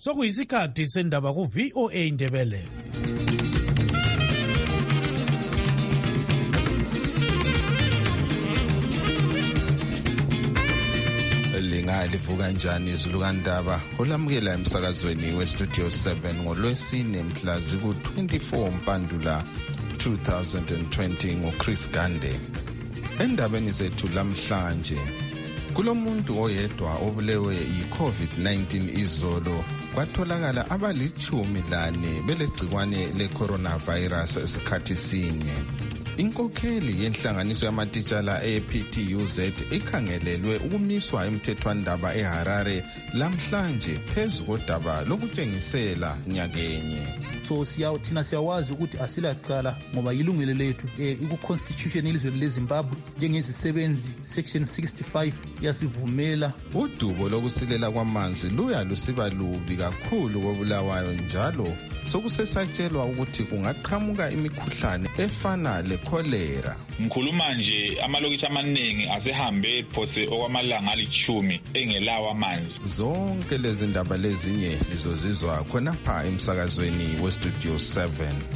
sokuyisikhathi sendaba ku-VOA Indebele. Livuka kanjani izulu kandaba olamukela emsakazweni westudio 7 ngolwesine mhla ziku-24 Mpandula 2020 nguChris Gande. Endabeni zethu lamhlanje, kulomuntu oyedwa obulewe yi-COVID-19 izolo kwatholakala abali-14 belegcikwane le-coronavirus esikhathi sinye. Inkokheli yenhlanganiso yamatitshala e-PTUZ ikhangelelwe ukumiswa emthethwandaba eHarare lamhlanje phezu kodaba lokutshengisela nyakenye. So thina siyawazi ukuthi asilacala ngoba yilungelo lethu iku-constitution yelizwe leZimbabwe njengezisebenzi section 65 yasivumela. Udubo lokusilela kwamanzi luya lusiba lubi kakhulu koBulawayo njalo sokusesatshelwa ukuthi kungaqhamuka imikhuhlane efana lekholera. Ngikhuluma nje amalokitshi amaningi asehambe phose okwamalanga ali-10 engelawo amanzi. Zonke lezi ndaba lezinye lizozizwa khonapha emsakazweni westudio 7.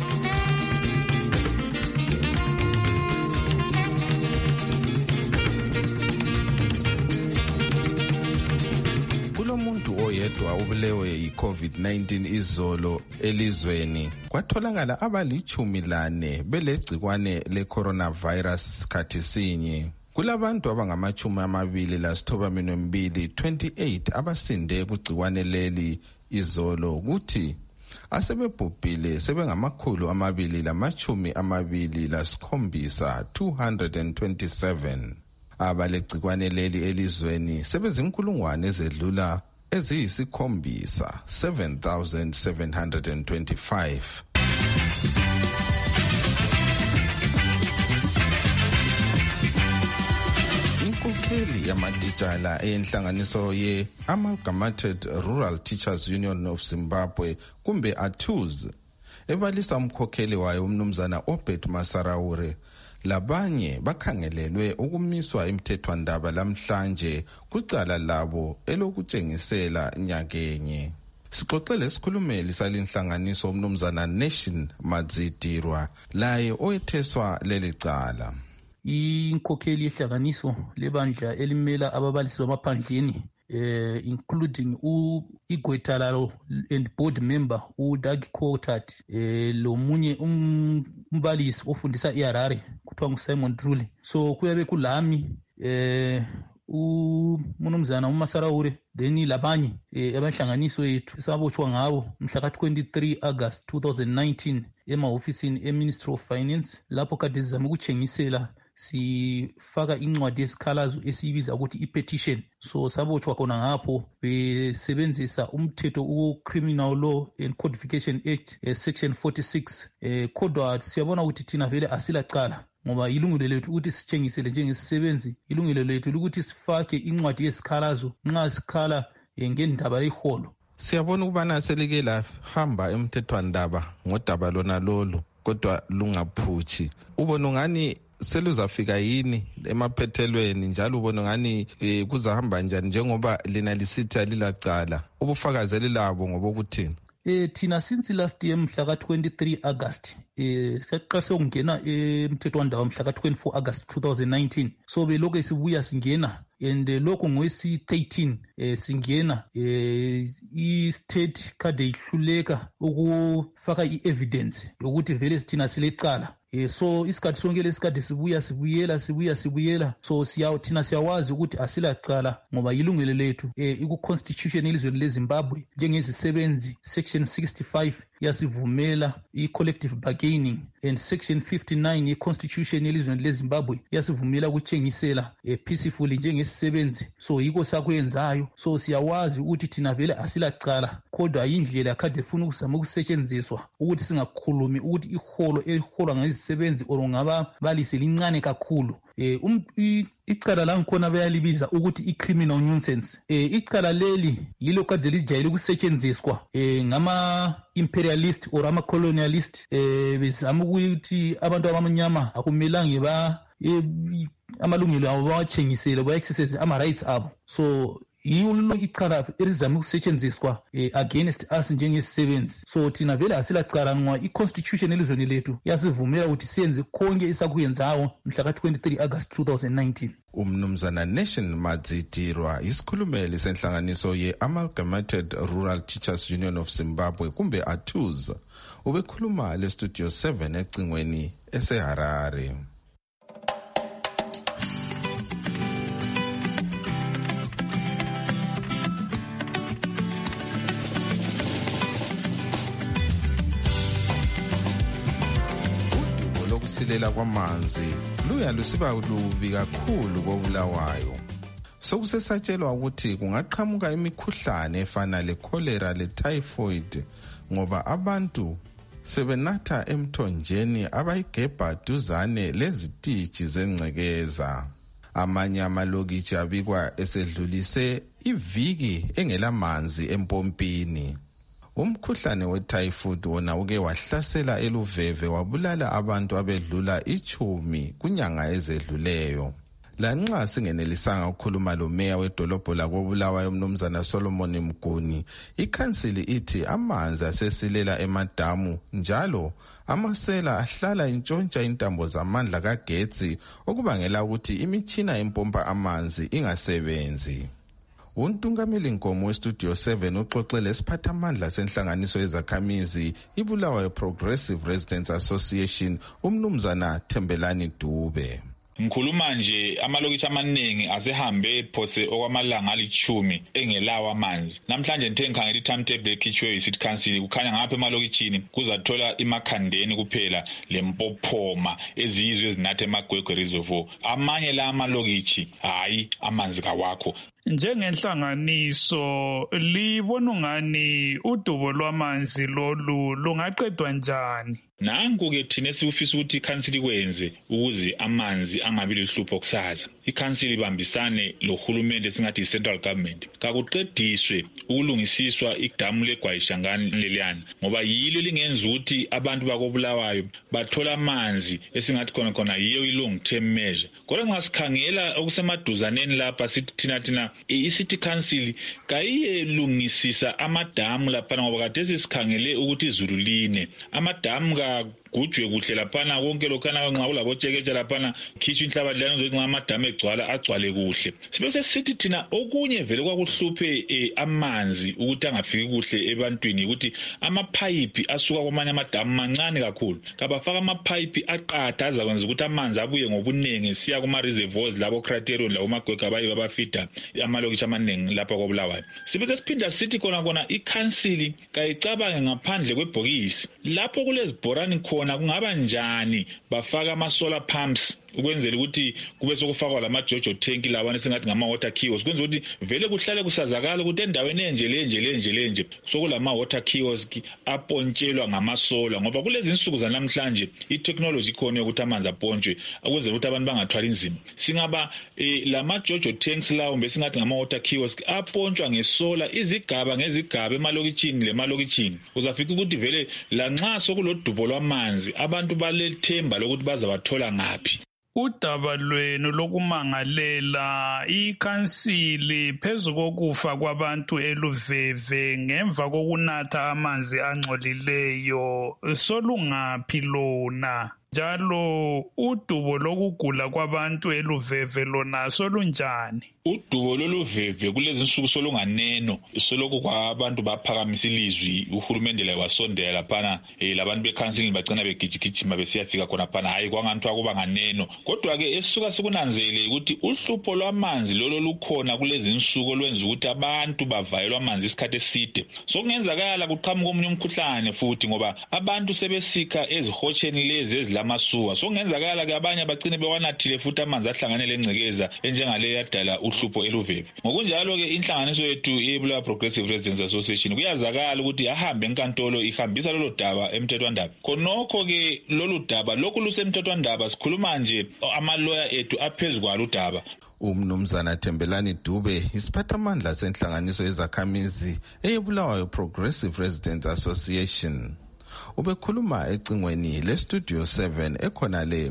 Kulomuntu oyedwa ubulewe yi-COVID-19 izolo elizweni kwatholakala abali-14 belegcikwane le-coronavirus sikhathi sinye. Kulabantu abangama-29 28 abasinde kugcikwane leli izolo kuthi asebebhubhile sebengama-227 227. Abalegcikwane leli elizweni sebezinkulungwane ezedlula eziyisi-7 7,725. Inkokheli yamatitshala enhlanganiso ye-Amalgamated Rural Teachers Union of Zimbabwe kumbe ATUZ ebalisa umkhokheli wayo umnumzana Obed Masaraure labanye bakhangelelwe ukumiswa emthethwandaba lamhlanje kucala labo elokutshengisela nyakenye. Sixoxele isikhulumeli salinhlanganiso umnumzana Nation Madzidirwa laye oyetheswa leli cala. Inkokheli yehlanganiso lebandla elimela ababalisi bamaphandleni including Igwetalalo and board member Doug Cotat lomunye umbalisi ofundisa eHarare kuthiwa nguSimon Trule. So kuyabe kulami uMnumzana uMasaraure then labanye abanhlanganiso yethu sabotshwa ngabo mhla ka-23 August 2019 emahofisini eMinistry of Finance lapho kade sizama ukuthengisela sifaka incwadi yesikhalazo esiyibiza ukuthi i-petition. So sabotshwa khona ngapho besebenzisa umthetho u-Criminal Law and Codification Act section 46. Kodwa siyabona ukuthi thina vele asilacala ngoba ilungelo lethu ukuthi sitshengisele njengesisebenzi, ilungelo lethu ukuthi sifake incwadi yesikhalazo nxa sikhala ngendaba yeholo. Siyabona ukubana selike lahamba emthethwandaba ngodaba lona lolu kodwa lungaphuthi. Ubona ngani seluzafika yini emaphethelweni njalo ubona ngani kuzahamba njani njengoba lina lisithi alilacala? Ubufakazi elilabo ngobokuthini? Thina since last year mhla ka-23 August siyaqalisa ukungena emthethwandaba mhla ka-24 August 2019. So belokhu sibuya singena and lokho ngowesi-13 singena i-state kade ihluleka ukufaka i-evidence yokuthi vele thina silecala. So isikhathi sonke lesikade sibuyela so thina siyawazi ukuthi asilacala ngoba yilungelo lethu iku-constitution yelizwe leZimbabwe njengezisebenzi section 65 yasivumela i-collective bargaining and section 59 ye-constitution yelizwe leZimbabwe yasivumela ukutshengisela peacefully njengesisebenzi. So yiko sakwenzayo. So siyawazi ukuthi thina vele asilacala kodwa yindlela kade funa ukuzama ukusetshenziswa ukuthi singakhulumi ukuthi iholo eliholwa ngezisebenzi or ngababalisi lincane kakhulu. Icala la ngikhona bayalibiza ukuthi i-criminal nuisance. Icala leli yilo kade lijayele ukusetshenziswa ngama-imperialist or ama-colonialist bezama ukuthi abantu abamnyama akumelanga amalungelo abo bawatshengisele ba-exercise ama-rights abo. So yilo icala elizama ukusetshenziswa against us njengesisebenzi. So thina vele asilacala ngoba i-constitution elizweni lethu yasivumela ukuthi siyenze konke esakuyenzayo mhla ka-23 August 2019. Umnumzana Nation Madzidirwa isikhulumeli senhlanganiso ye-Amalgamated Rural Teachers Union of Zimbabwe kumbe ATUZ ubekhuluma le-Studio 7 ecingweni eseHarare. Ukusilela kwamanzi luya lusiba lubi kakhulu koBulawayo. Sokusesatshelwa ukuthi kungaqhamuka imikhuhlane efana le-cholera le-typhoid ngoba abantu sebenatha emthonjeni abayigebha duzane lezitiji zengcekeza. Amanye amalokitshi abikwa esedlulise iviki engelamanzi empompini. Umkhuhlane we-typhoid wona uke wahlasela eLuveve wabulala abantu abedlula 10 kunyanga ezedluleyo. Lanxa singenelisanga ukukhuluma lo meya wedolobho lakoBulawayo umnumzana Solomon Mguni, ikhansili ithi amanzi asesilela emadamu njalo amasela ahlala intshontsha intambo zamandla kagetsi okubangela ukuthi imitshina empompa amanzi ingasebenzi. Untungameli Nkomo weStudio 7 uxoxele isiphathamandla senhlanganiso yezakhamizi iBulawayo Progressive Residents Association umnumzana Thembelani Dube. Ngikhuluma nje amalokitshi amaningi asehambe phose okwamalanga ali10 engelawa amanzi. Namhlanje ngithe ngikhangela i-timetable ekhitshwe yi-City Council kukhanya ngapha emalokitshini kuzathola imakhandeni kuphela lempophoma ezizwe ezinathe emagwegwe reservoir. Amanye la amalokitshi hayi amanzi kawakho. Njengenhlanganiso libona ungani udubo lwamanzi lolu lungaqedwa njani? Nanku ke thina esifisa ukuthi ikhansili kwenze ukuze amanzi angabi lihlupho kusasa. Ikhansili ibambisane lohulumende singathi i-central government. Kakuqediswe ukulungisiswa idamu leGwayishangani leliyana ngoba yilo lingenza ukuthi abantu bakoBulawayo bathola amanzi esingathi khona yiyo i-long term measure. Kodwa ngasikhangela okusemaduzaneni lapha sithi thina i-City Council kayiyelungisisa amadamu lapha ngoba kade sisikhangele ukuthi izulu line. Amadamu gujwe kuhle laphana konke lokhana nxa kulabotsheketsha laphana khitshwa inhlabathi lana ukuthi ngamadamu agcwale kuhle. Sibese sithi thina okunye vele kwakuhluphe amanzi ukuthi angafiki kuhle ebantwini ukuthi amapipe asuka kwamanye amadamu mancane kakhulu. Kabafaka amapipe aqatha azakwenza ukuthi amanzi abuye ngobunengi siya kuma reservoirs labo Criterion lawo magwega bayi babafida amalokitshi amaningi lapha koBulawayo. Sibese siphinda sithi kona ikhansili kayicabange ngaphandle kwebhokisi. Lapho kulezibhorani khona kungaba njani bafaka ama-solar pumps ukwenzela ukuthi kube sokufakwa lama-jojo tank lawana esingathi ngama-water kiosk kwenzela ukuthi vele kuhlale kusazakala ukuthi endaweni enje sokulama-water kiosk apontshelwa ngamasola ngoba kulezi insuku zanamhlanje i-technology ikhona yokuthi amanzi apontshwe ukwenzela ukuthi abantu bangathwali nzima. Singaba lama-jojo tanks lawo besingathi ngama-water kiosk apontshwa ngesola izigaba ngezigaba emalokitshini uzafica ukuthi vele lanxa sokulodubo lwamanzi abantu balethemba lokuthi bazabathola ngaphi. Udaba lwenu lokumangalela ikhansili phezu kokufa kwabantu eLuveve ngemva kokunatha amanzi angcolileyo solungaphi lona? Njalo udubo lokugula kwabantu eLuveve lona solunjani? Udubo loluveve kulezi insuku solunganeno soloko kwabantu baphakamisa ilizwi uhulumende la wasondela laphana labantu bekhansili bagcina begijigijima besiyafika khona phana hayi kwangathi akuba nganeno. Kodwa ke esisuka sikunanzele ukuthi uhlupho lwamanzi lolo lukhona kulezi insuku olwenza ukuthi abantu bavayelwa amanzi isikhathi eside. Sokungenzakala kuqhamuka omunye umkhuhlane futhi ngoba abantu sebesika ezihotsheni lezi ezilamasuwa. Sokungenzakala ke abanye bagcine bewanathile futhi amanzi ahlangane lengcekeza enjengale yadala uhlupho eLuveve. Ngokunjalo ke inhlanganiso yethu iBulawayo Progressive Residents Association kuyazakala ukuthi ahambe enkantolo ihambisa lolo daba emthethwandaba. Khonokho ke lolu daba lokhu lusemthethwandaba sikhuluma nje amaloya ethu aphezukwa udaba. Umnumzana Thembelani Dube isiphathamandla senhlanganiso yezakhamizi eBulawayo Progressive Residents Association ubekhuluma ecingweni leStudio 7 ekhona le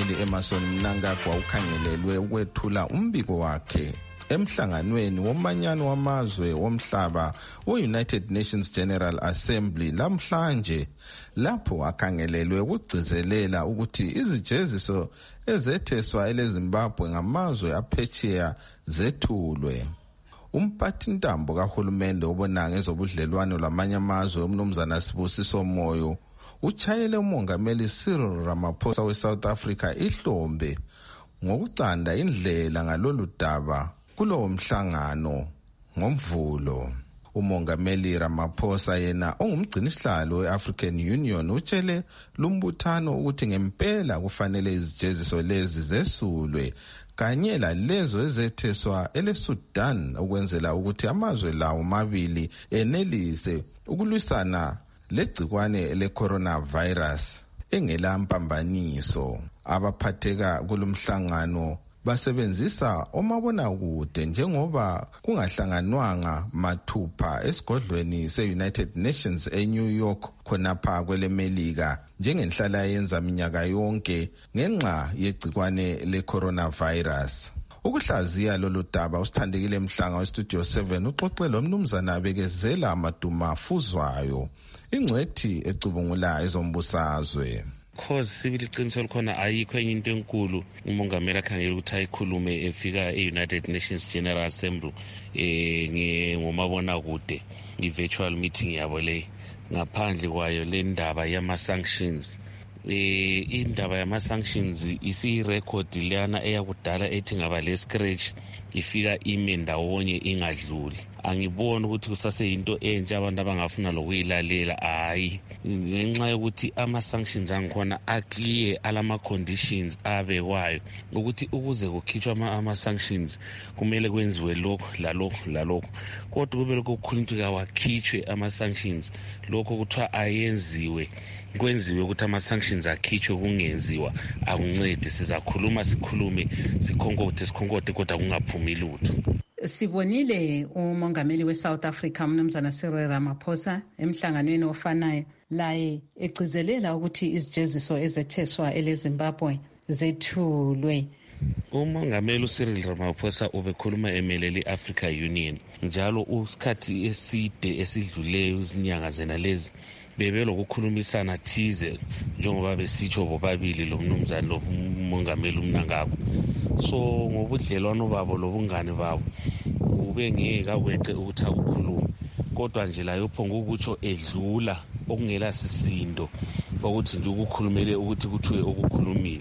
umongameli Emmerson Mnangagwa ukhangelelwe ukwethula umbiko wakhe emhlanganweni womanyano wamazwe womhlaba we-United Nations General Assembly lamhlanje, lapho akhangelelwe ukugcizelela ukuthi izijeziso ezetheswa eleZimbabwe ngamazwe aphetsheya zethulwe. Umphathintambo kahulumende obona ngezobudlelwano lamanye amazwe uMnumzana Sibusiso Moyo uchayele umongameli Cyril Ramaphosa we-South Africa ihlombe ngokucanda indlela ngalolu daba kulowo mhlangano ngoMvulo. Umongameli Ramaphosa yena ongumgcinisihlalo we-African Union utshele lumbuthano ukuthi ngempela kufanele izijeziso lezi zesulwe kanye lalezo ezetheswa eleSudan ukwenzela ukuthi amazwe lawo mabili enelise ukulwisana legcikwane le-coronavirus engela mpambaniso. Abaphatheka kulomhlangano basebenzisa omabonakude njengoba kungahlanganwanga mathupha esigodlweni se-United Nations eNew York khonapha kwelemelika njengenhlala yenza minyaka yonke ngenxa yegcikwane le-coronavirus. Ukuhlaziya lolu daba usithandekile Mhlanga weStudio 7 uxoxe lo mnumzana bekezela amaduma afuzwayo ingcwethi ecubungula ezombusazwe. Cause sibili iqiniso likhona ayikho enye into enkulu umongameli akhangela ukuthi ayikhulume efika e-United Nations General Assembly ngomabona kude i-virtual meeting yabo le ngaphandle kwayo le ndaba yama-sanctions. Indaba yama-sanctions isirecord leyana eyakudala ethi ngaba le-scratch ifika ime ndawonye ingadluli. Angiboni ukuthi kusaseyinto entsha abantu abangafuna lokuyilalela, hayi, ngenxa yokuthi ama-sanctions angikhona aclear alama-conditions abekwayo ukuthi ukuze kukhitshwa ama-sanctions kumele kwenziwe lokhu lalokhu kodwa kube lokhu kukhulunywa wakhitshwe ama-sanctions lokho kuthiwa ayenziwe kwenziwe ukuthi ama-sanctions akhitshwe kungenziwa akuncedi. Sizakhuluma sikhulume sikhonkothe kodwa kungaphumi lutho. Sibonile umongameli we-South Africa uMnumzana Cyril Ramaphosa emhlanganweni ofanayo laye egcizelela ukuthi izijeziso ezetheswa eleZimbabwe zethulwe. Umongameli uCyril Ramaphosa ubekhuluma emelele i-Africa Union njalo usikhathi eside esidluleyo izinyanga zena lezi bebelokukhulumisana thize njengoba besitsho bobabili lo mnumzana lo umongameli uMnangagwa. So ngobudlelwano babo lobungane babo ube ngeke aweqe ukuthi akukhulume, kodwa nje la yophonga ukutsho edlula okungela sisindo ukuthi nje ukukhulumele ukuthi kuthiwe okukhulumile.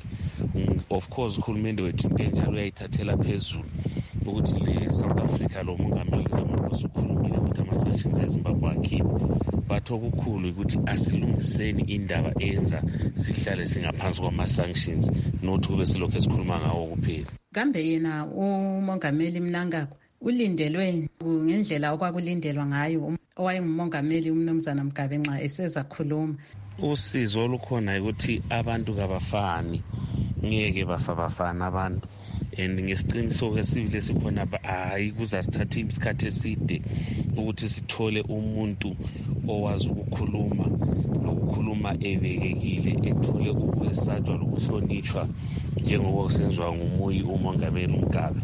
Of course ukhulumende wethu njalo uyayithathela phezulu ukuthi le South Africa lo mongameli Ramaphosa ukhulumile ukuthi ama-sanctions eZimbabwe akhiphe, but okukhulu ukuthi asilungiseni indaba enza sihlale singaphansi kwama-sanctions nothi kube silokhu esikhuluma ngawo kuphela. Kambe yena umongameli Mnangagwa ulindelwe ngendlela okwakulindelwa ngayo owayengumongameli uMnumzana Mugabe nxa eseza khuluma. Usizo olukhona ukuthi abantu kabafani, ngeke bafana abantu, and ngesiqinisoko esibili sikhona hayi kuzasithatha isikhathi eside ukuthi sithole umuntu owazi ukukhuluma nokukhuluma ebekekile ethole ukwesatshwa lokuhlonishwa njengoba kusenziwa ngumoyi umongameli uMgabe.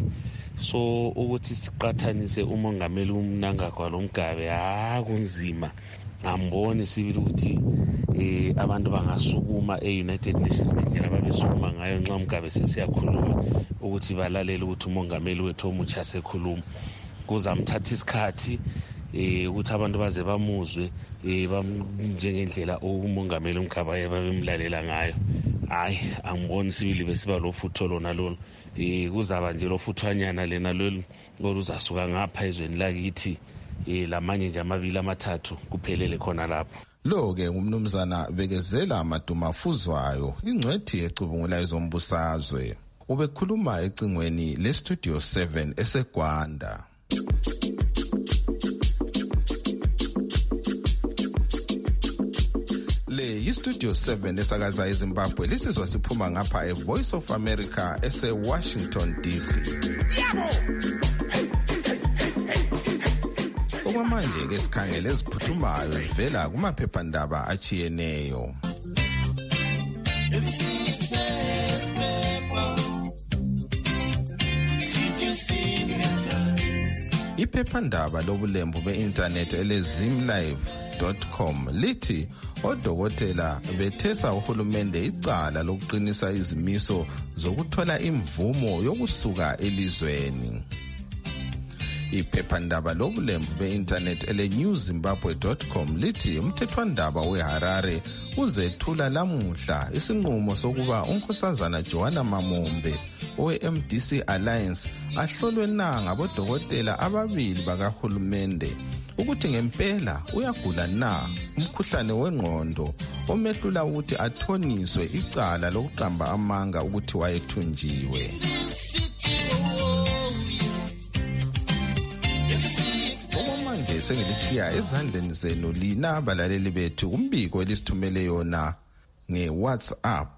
So ukuthi siqathanise umongameli uMnangagwa loMgabe kunzima. Ngamboni sibili ukuthi abantu bangasukuma e-United Nations ngendlela babesukuma ngayo nxa uMgabe sesiyakhuluma ukuthi balalele ukuthi umongameli wethu omutsha sekhuluma. Kuzamthatha isikhathi ukuthi abantu baze bamuzwe njengendlela umongameli uMgabe babemlalela ngayo. Hayi, angiboni sibili besiba lofutho lona lolo. Kuzaba nje lofuthwanyana lena lolu oluzasuka ngapha ezweni lakithi lamanye nje amabili amathathu kuphelele khona lapho. Lo-ke ngumnumzana bekezela amaduma afuzwayo ingcwethi ecubungula ezombusazwe. Ubekhuluma ecingweni leStudio 7 eseGwanda. Le yiStudio 7 esakaza eZimbabwe lisizwa siphuma ngapha eVoice of America eseWashington DC. Okwamanje ke sikhangele eziphuthumayo vela kumaphephandaba achiyeneyo. Iphephandaba lobulembu be-internet elezimlive.com lithi odokotela bethesa uhulumende icala lokuqinisa izimiso zokuthola imvumo yokusuka elizweni. Iphephandaba lobulembu be-internet elenewzimbabwe.com lithi umthethwandaba weHarare uzethula lamuhla isinqumo sokuba unkosazana Joanna Mamombe owe-MDC Alliance ahlolwe ngabodokotela ababili bakahulumende ukuthi ngempela uyagula umkhuhlane wengqondo omehlula ukuthi athoniswe icala lokuqamba amanga ukuthi wayethunjiwe. Manje sengilithiya ezandleni zenu lina abalaleli bethu kumbiko elisithumele yona nge-WhatsApp.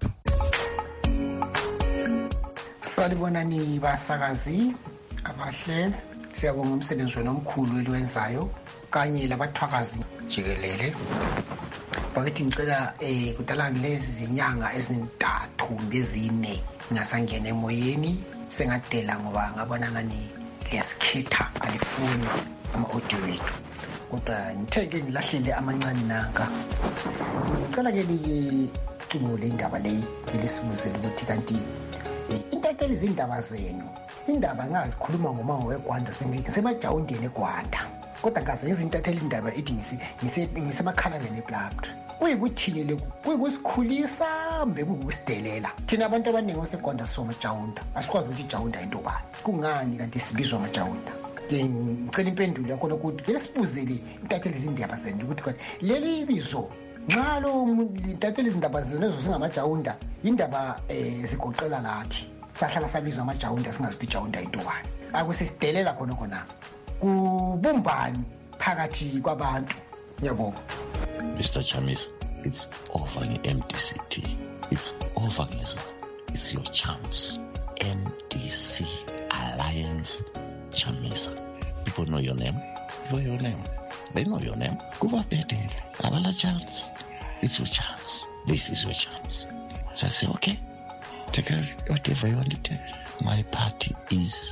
Salibonani basakazi abahle, siyabonga umsebenzi wenu omkhulu eliwenzayo kanye labathwakazi jikelele. Bakithi ngicela kudala lezi zinyanga ezintathu ngezine ngasangena emoyeni sengadela ngoba ngabona ngani liyasikhetha alifuni ama-audio wethu kodwa ngitheke ngilahlele amancane nanka. Ngicela ke licubule indaba leyi elisibuzela ukuthi kanti intatheli izindaba zenu indaba ngazikhuluma ngomango weGwanda ngisemajawundeni eGwanda kodwa ngaze ngizintatheli indaba ithi ngisemakhalangeni eBlabd. Kuyikuthini lokhu? Kuyikusikhulisa mbe kuyikusidelela. Thina abantu abaningi oseGwanda somajawunda asikwazi ukuthi ijawunda into bani. Kungani kanti sibizwa amajawunda? Ngicela impendulo yakho ukuthi ke sibuzele intatheli izindaba zenu ukuthi leli bizo nxa lo intatheli izindaba zenu lezo singamajawunda indaba zigoqela lathi sahlala sabizwa amajawunda singazi ukuthi ijawunda into bani. Akusisidelela khona kubumbani phakathi kwabantu. Ngiyabonga. Mr. Chamisa, it's over nge-MDCT. It's over ngizwa. It's your chance. MDC Alliance Chamisa. People know your name. Know your name. They know your name. Kuba bhetele. Abala chance. It's your chance. This is your chance. So I say, okay, take whatever you want to take. My party is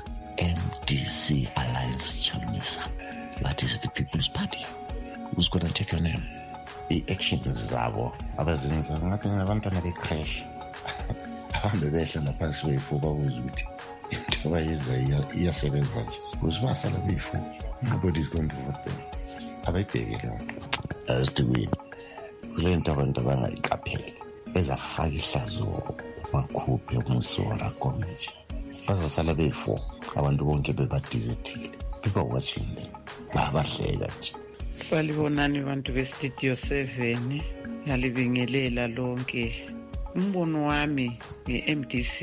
MDC Alliance Chamisa. That is the People's Party. Who's going to take your name? I-actions zabo abazenza ngathi abantwana be-crash ahambe behlala phansi beyifuba ukuthi into abayenza iyasebenza nje uzibasala beyifuba. Nobody is going to vote them. Abayibheke leyo nto asithi kule nto abantu abangayiqapheli bezafaka ihlazo bakhuphe umsora komeji bazasala beyifuba abantu bonke bebadizethile. People watching them bayabahleka nje. Salibonani bantu bestudio 7 yalibingelela lonke. Umbono wami nge-MDC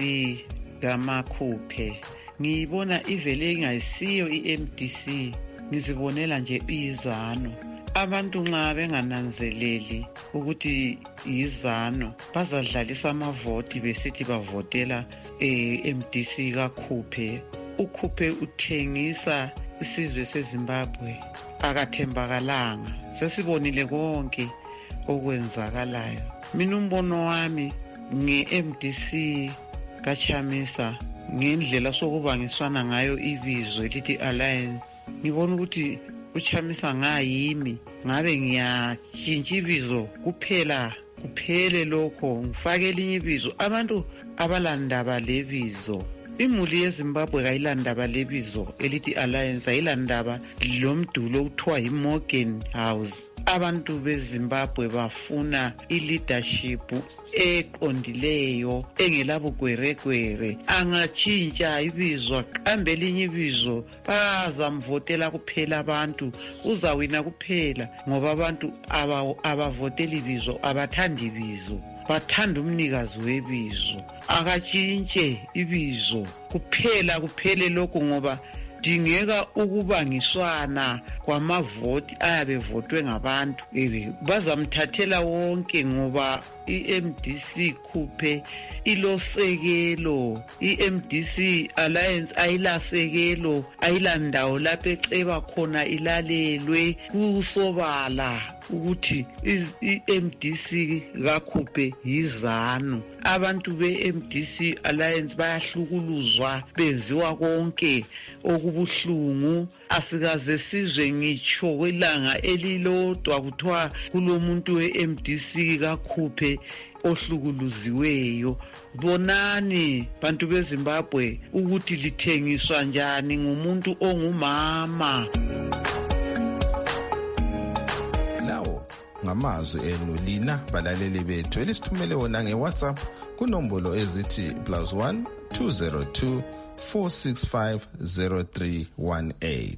kamakhuphe ngiyibona ivele ingayisiyo i-MDC, ngizibonela nje izano. Abantu nxa bengananzeleli ukuthi izano bazadlalisa amavoti besithi bavotela MDC kakhuphe. Ukhuphe uthengisa isizwe seZimbabwe akathembakalanga. Sesibonile konke okwenzakalayo. Mina umbono wami nge-MDC kaChamisa ngendlela sokubangiswana ngayo ibizo elithi Alliance, ngibona ukuthi uChamisa ngayimi ngabe ngiyatshintsha ibizo kuphele lokho ngifake elinye ibizo. Abantu abalandaba lebizo, imuli yeZimbabwe kayilandaba lebizo elithi Alliance, ayilandaba lomdulo okuthiwa yiMorgan House. Abantu beZimbabwe bafuna i-leadership eqondileyo engelabugweregwere. Angatshintsha ibizo qambe elinye ibizo bazamvotela kuphela abantu, uzawina kuphela ngoba abantu abavotela ibizo abathandi ibizo, bathanda umnikazi webizo. Akatshintshe ibizo kuphele lokho ngoba dingeka ukubangiswana kwamavoti ayabe votwe ngabantu bazamthathela wonke ngoba i-MDC khuphe ilosekelo. I-MDC Alliance ayilasekelo, ayilandawo lapho eceba khona ilalelwe kusobala ukuthi i-MDC kakhuphe yizanu. Abantu be-MDC Alliance bayahlukuluzwa, benziwa konke okubuhlungu. Asikaze sizwe ngitsho kwelanga elilodwa kuthiwa kulomuntu we-MDC kakhuphe ohlukuluziweyo. Bonani bantu beZimbabwe ukuthi lithengiswa njani ngumuntu ongumama. Lawo ngamazwi enu lina balaleli bethu elisithumele wona ngeWhatsApp kunombolo ezithi +1 202 465 0318.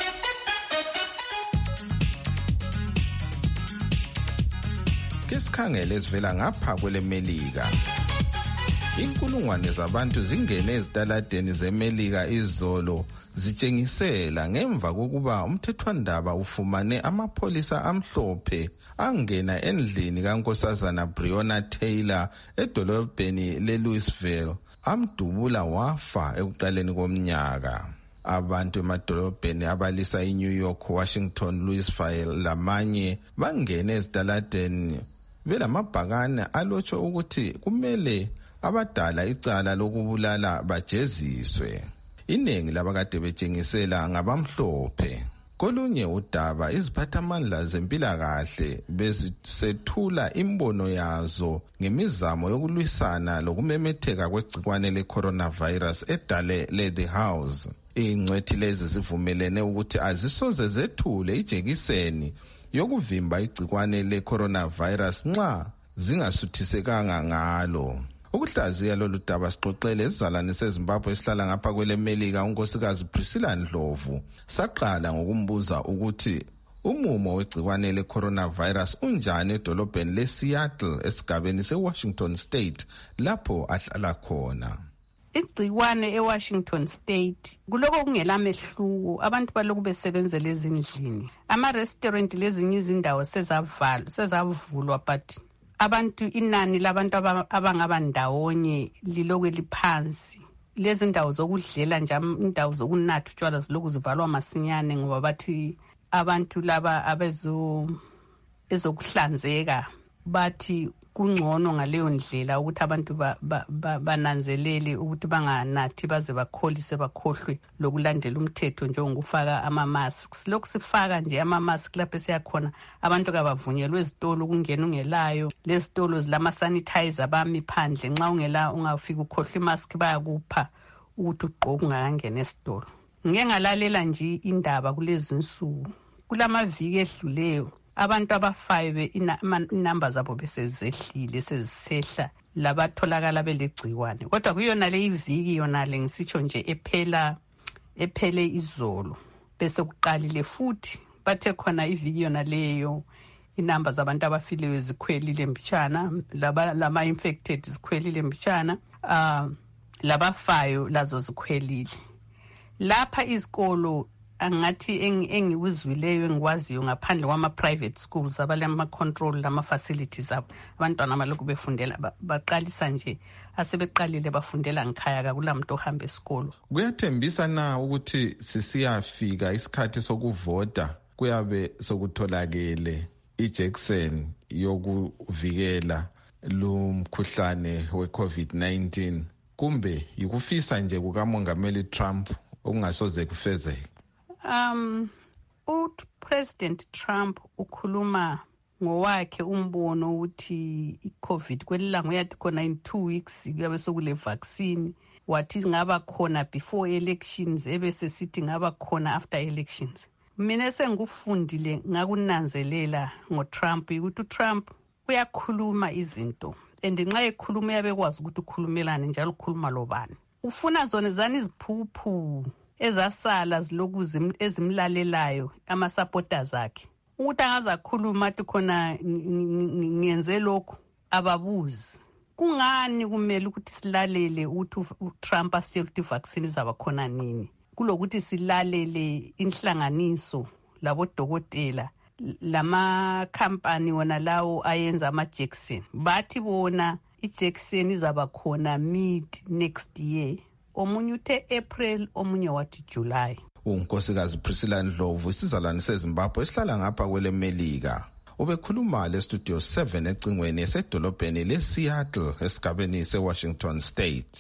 Kesikhangele esivela ngapha kwelemelika. Inkulungwane zabantu zingene ezitaladeni zemelika izolo zitshengisela ngemva kokuba umthethwandaba ufumane amapholisa amhlophe angena endlini kaNkosazana Breonna Taylor edolobheni leLouisville, amdubula wafa ekuqaleni komnyaka. Abantu emadolobheni abalisa iNew York, Washington, Louisville lamanye bangene ezitaladeni belamabhakane alotsho ukuthi kumele abadala icala lokubulala bajeziswe. Iningi labakade betshengisela ngabamhlophe. Kolunye udaba iziphathamandla zempilakahle bezisethula imbono yazo ngemizamo yokulwisana lokumemetheka kwegcikwane le-coronavirus edale le-The House. Ingcwethi lezi zivumelene ukuthi azisoze zethule ijekiseni yokuvimba igcikwane le-coronavirus nxa zingasuthisekanga ngalo. Ukuhlaziya lolu daba sixoxele isizalwane seZimbabwe esihlala ngapha kwelemelika unkosikazi Priscilla Ndlovu. Saqala ngokumbuza ukuthi umumo wegcikwane le-coronavirus unjani edolobheni le-Seattle esigabeni se-Washington State lapho ahlala khona. Igcikwane eWashington State kuloko kungelamehluko, abantu balokhu besebenzela ezindlini. Ama-restaurant lezinye izindawo sezavulwa but abantu inani labantu abangaba ndawonye lilokwe liphansi. Lezi ndawo zokudlela nje, indawo zokunatha utshwala zilokhu zivalwa masinyane ngoba bathi abantu laba ezokuhlanzeka bathi kungcono ngaleyo ndlela ukuthi abantu bananzelele ukuthi banganathi baze bakhohlwe lokulandela umthetho njengokufaka ama-masks. Lokhu sifaka nje ama-mask lapho siyakhona abantu kabavunyelwe ezitolo ukungena ungelayo. Lezitolo zilama-sanitizer bami phandle, nxa ungela ungafika ukhohlwe imask bayakupha ukuthi ugqoke ungakangena esitolo. Ngike ngalalela nje indaba kulezi nsuku kulamaviki edluleyo abantu abafayo inamba zabo besezehlile sezisehla labatholakala belegcikwane. Kodwa kuyona le iviki yona le ngisitsho nje ephele izolo bese kuqalile futhi bathe khona iviki yona leyo inamba zabantu abafileyo zikhwelile mbitshana, lama infected zikhwelile mbitshana, labafayo lazo zikhwelile. Lapha izikolo angathi engikuzwileyo engikwaziyo ngaphandle kwama-private schools abalama-control lama-facilities abo, abantwana abalokhu befundela baqalisa nje asebeqalile bafundela ngikhaya kakulamuntu ohamba esikolo. Kuyathembisa na ukuthi sisiyafika isikhathi sokuvota kuyabe sokutholakele ijekiseni yokuvikela lumkhuhlane we-COVID-19 kumbe yikufisa nje kukamongameli Trump okungasoze kufezeke? President Trump ukhuluma ngowakhe umbono ukuthi i-COVID kwelilanga uyathi khona in 2 weeks kuyabe sekule vaccine, wathi ngaba khona before elections ebese sithi ngaba khona after elections. Mina sengikufundile ngakunanzelela ngoTrump ukuthi uTrump uyakhuluma izinto and nxa ekhuluma uyabekwazi ukuthi ukhulumelane njalo ukhuluma lobani. Ufuna zona zani iziphuphu ezasala ziloku ezimlalelayo ama-supporters akhe ukuthi angazakhuluma athi khona ngiyenze lokhu ababuzi. Kungani kumele ukuthi silalele ukuthi uTrump asitshela ukuthi i-vaccine izaba khona nini kulokuthi silalele inhlanganiso labodokotela lama company wona lawo ayenza ama-Jackson bathi bona i-Jackson izaba khona mid next year, omunye uthe April omunye wathi July. uNkosikazi Priscilla Ndlovu isizalwane seZimbabwe esihlala ngapha kwele Melika ubekhuluma lestudio 7 ecingweni esedolobheni leSeattle esigabeni seWashington State.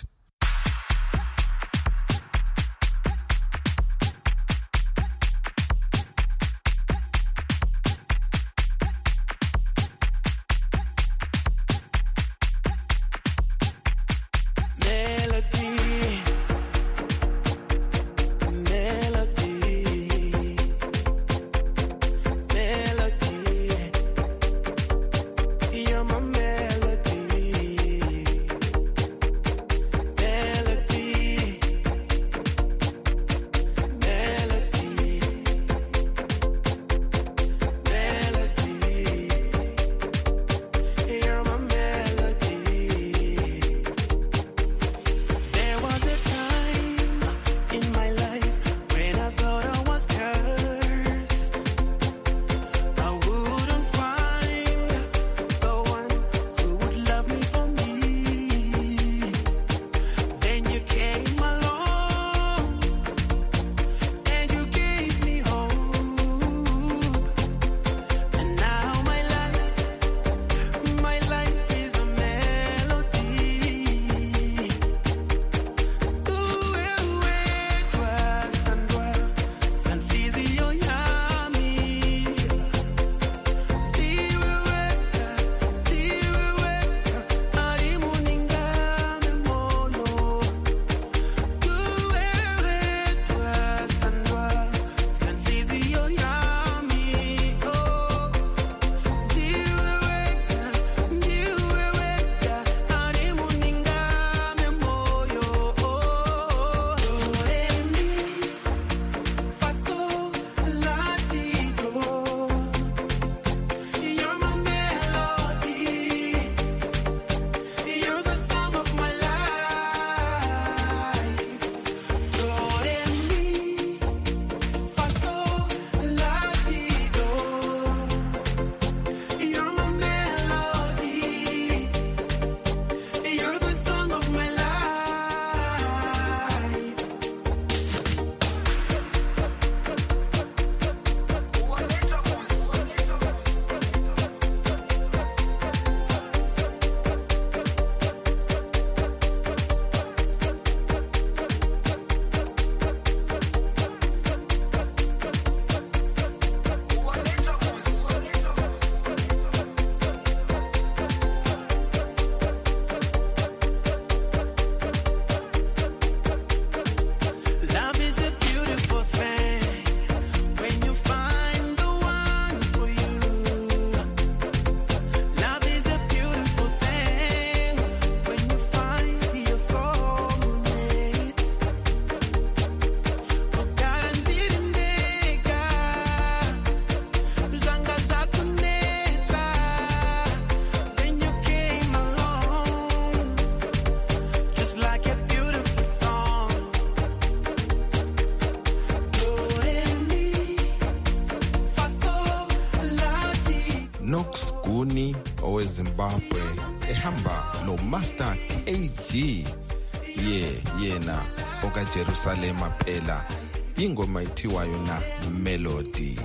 Knox Guni oweZimbabwe ehamba lo Master KG yena okaJerusalem phela ingoma ithiwayo na Melody.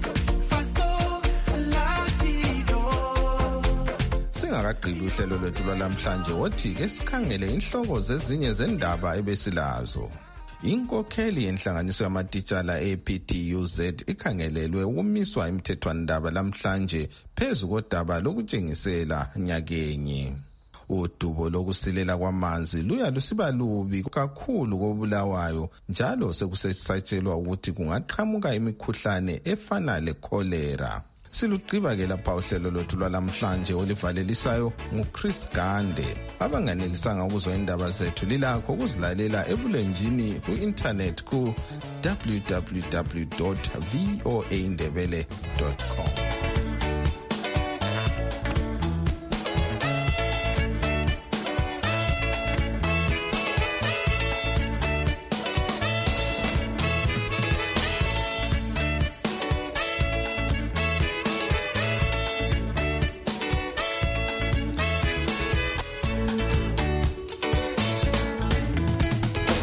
Singakaqili uhlelo lwethu lwalamhlanje wothi ke sikhangele inhloko zezinye zendaba ebesilazo. Inkokheli yenhlanganiso yamatitshala ePTUZ ikhangelelwe ukumiswa imithethwandaba lamhlanje phezu kodaba lokutshengisela nyakenye. Udubo lokusilela kwamanzi luya lusiba lubi kakhulu koBulawayo njalo sekusesatshelwa ukuthi kungaqhamuka imikhuhlane efana lecholera. Siluqiba ke lapha uhlelo lwethu lwalamhlanje olivalelisayo nguChris Gande. Abanganelisanga ukuzwa indaba zethu lilakho ukuzilalela ebulenjini ku-internet ku www.voaindebele.com.